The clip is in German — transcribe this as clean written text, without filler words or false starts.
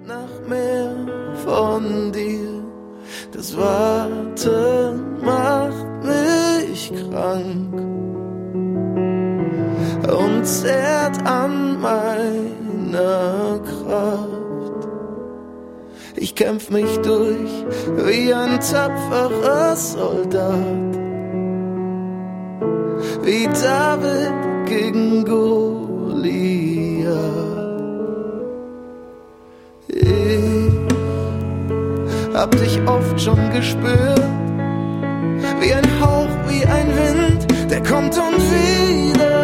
nach mehr von dir. Das Warten macht mich krank und zerrt an meiner Kraft. Ich kämpf mich durch wie ein tapferer Soldat, wie David gegen Goliath. Ich hab dich oft schon gespürt, wie ein Hauch, wie ein Wind, der kommt und wieder